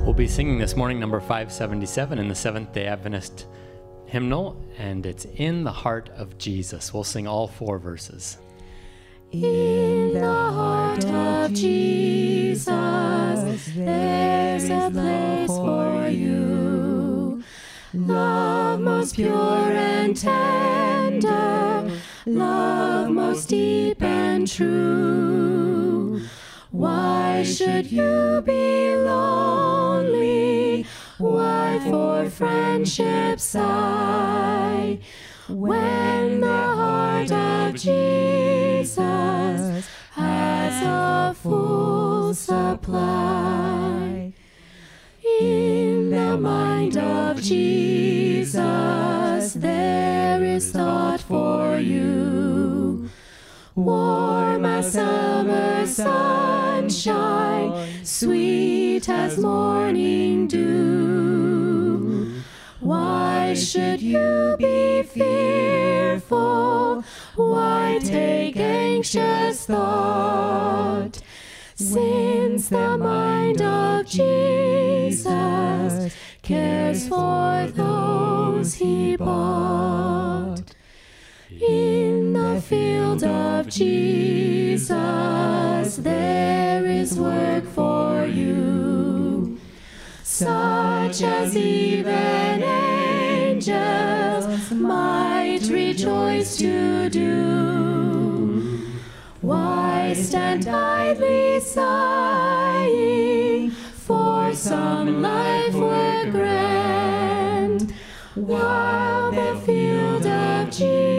We'll be singing this morning number 577 in the Seventh-day Adventist hymnal, and it's In the Heart of Jesus. We'll sing all 4 verses. In the heart of Jesus, there's a place for you. Love most pure and tender, love most deep and true. Why should you be lonely? Why for friendship sigh? When the heart of Jesus has a full supply. In the mind of Jesus there is thought for you. Warm as summer sunshine, sweet as morning dew. Why should you be fearful? Why take anxious thought? Since the mind of Jesus cares for those he bought. In the field of Jesus there is work for you, such as even angels might rejoice to do. Why stand idly sighing for some life work grand, while the field of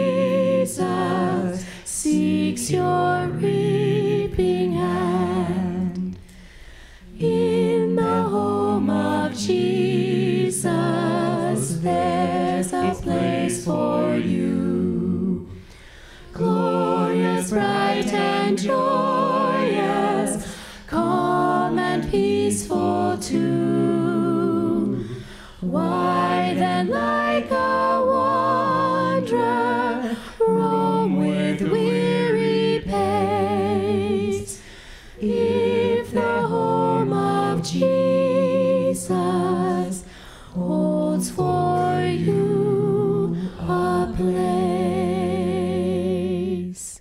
Jesus seeks your reaping hand? In the home of Jesus there's a place for you, glorious, bright and joyous, calm and peaceful too. Why